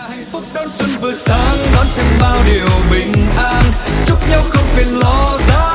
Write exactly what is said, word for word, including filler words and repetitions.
hạnh phúc đón xuân vừa sang đón thêm bao điều bình an chúc nhau không phiền lo giá